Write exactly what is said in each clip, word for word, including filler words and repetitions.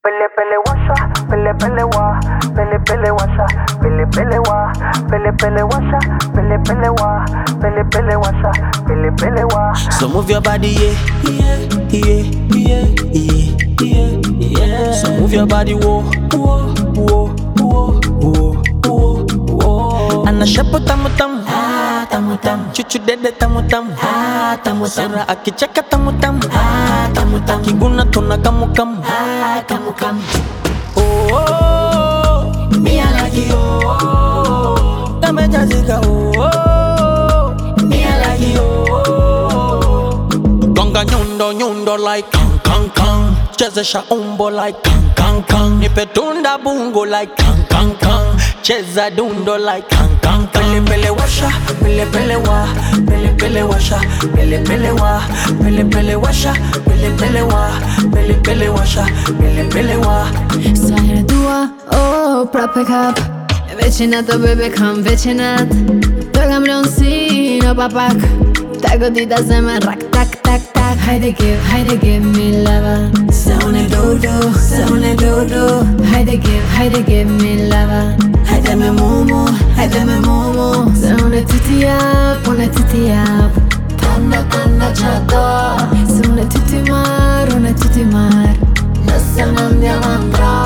Pele pele washa, pele pele wa, pele pele washa, pele pele wa, pele pele washa, pele pele wa, pele pele washa, pele pele wa. So move your body, yeah, yeah, yeah, yeah, yeah, yeah, yeah. So move your body, whoa, whoa, whoa, whoa, whoa, whoa, whoa. Ana shepo tamu tamu, ah tamu tamu. Chuchu dede tamu tamu, ah tamu tamu. Sera akicheka tamu tamu, ah tamu tamu. Kiguna tuna kamu kamu, ah kamu kamu. Oh, oh, oh. Me I like you, oh, oh. Kame jazika, oh, oh. Me I like you, oh. Gonga nyundo nyundo like kang kang kang. Chezesha umbo like kang kang kang. Nipe tunda bungo like kang kang kang. Cheza dundo like kang kang kang. Pele pele washa, pele pele wa, pele pele washa, pele pele wa, pele pele washa, pele pele wa, pele pele washa, pele pele wa. Sajrë dua, oh, prap e kap Vecinat, oh bebe, kam vecinat Do kam lënë si në papak Ta godita zemën rak, tak, tak, tak Hajde give, hajde give me lava Se unë e do do, se unë e do do Hajde give, hajde give me lava Hajde me mumu, hajde me mumu Se unë e ty t'i jap, unë e ty t'i jap Tanda, tanda qa do Se unë e ty t'i mar, unë e ty t'i mar Nëse më ndjellan pra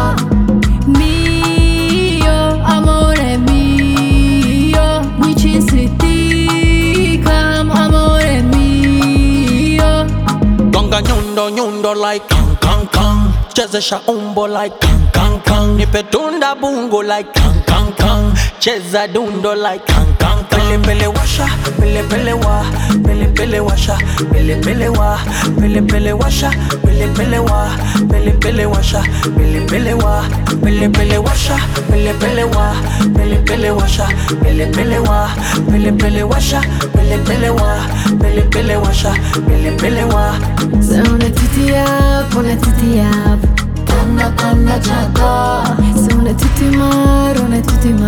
Mio, amore mio Mi qinë si ti kam, amore mio Gonga nyundo nyundo like kang kang kang. Chezesha umbo like kang kang kang. Nipe tunda bungo like kang kang kang. Cheza dundo like kang kang kang. Pele pele washa, pele pele wa, pele pele washa, pele pele wa, pele pele washa, pele pele wa, pele pele washa, pele pele wa, pele pele washa, pele pele wa, pele pele washa, pele pele wa, pele pele washa, pele pele wa, pele pele washa, pele pele wa. Se unë e ty t'i jap, unë e ty t'i jap Tanda, tanda qa do Se unë e ty t'i mar, unë e ty t'i mar